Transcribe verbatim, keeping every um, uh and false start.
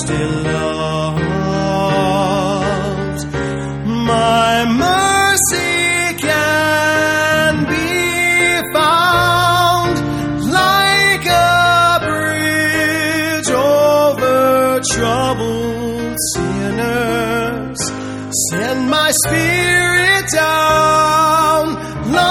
still loves. My mercy can be found like a bridge over troubled sinners. Send my spirit down